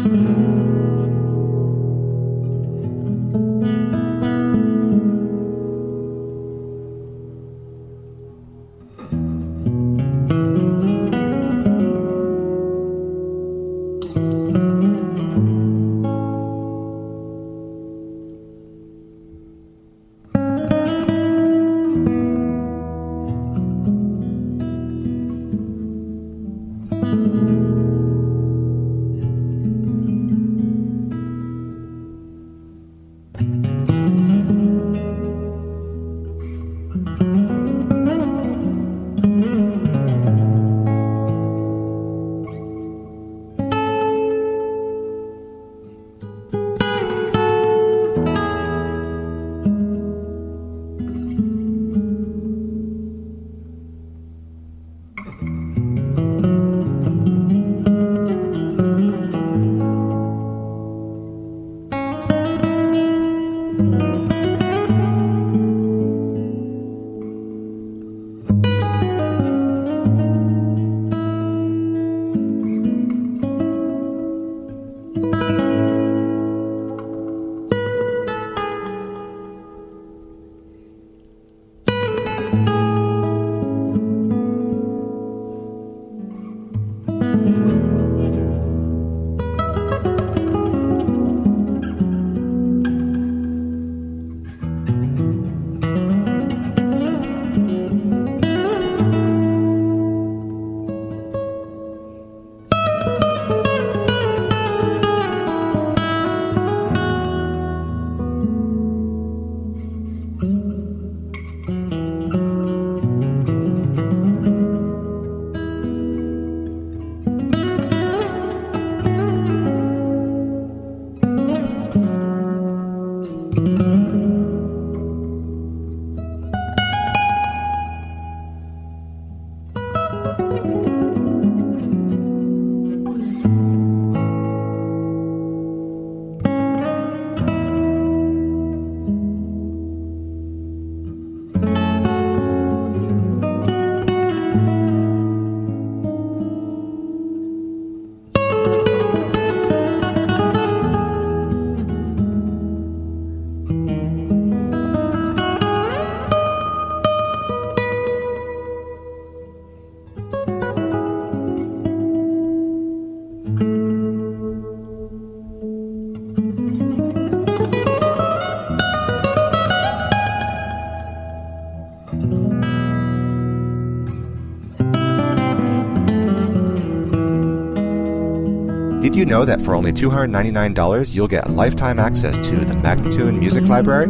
Did you know that for only $299 you'll get lifetime access to the Magnatune Music Library?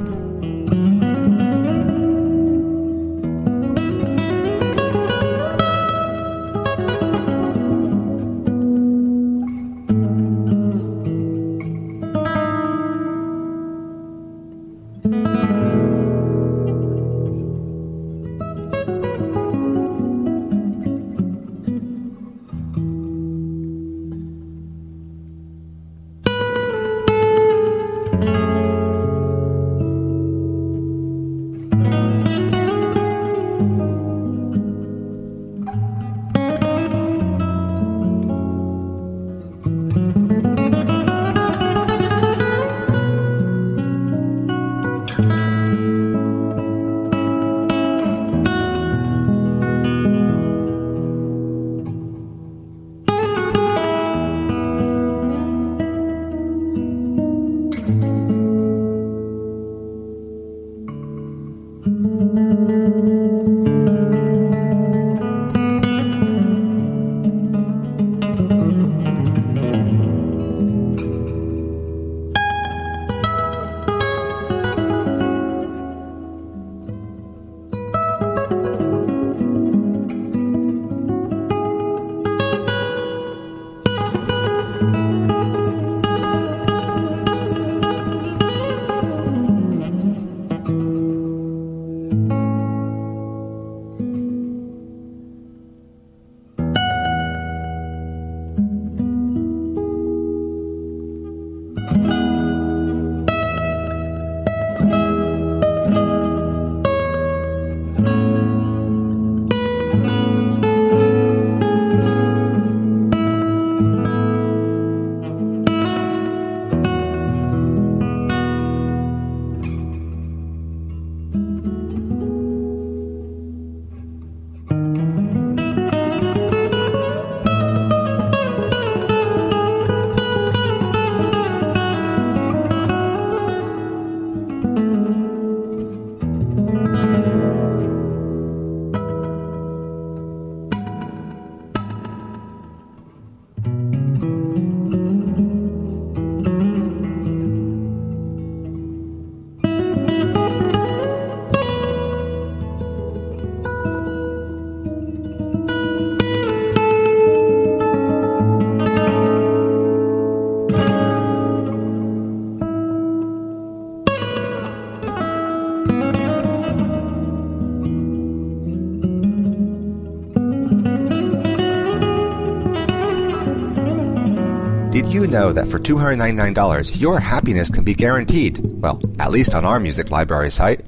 Did you know that for $299, your happiness can be guaranteed? Well, at least on our music library site.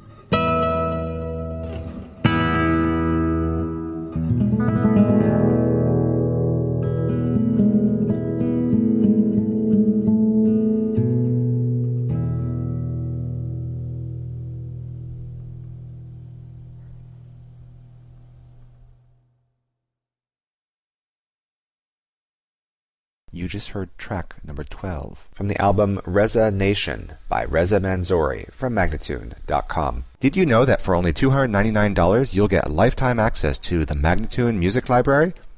You just heard track number 12 from the album Reza Nation by Reza Manzoori from Magnatune.com. Did you know that for only $299 you'll get lifetime access to the Magnatune Music Library?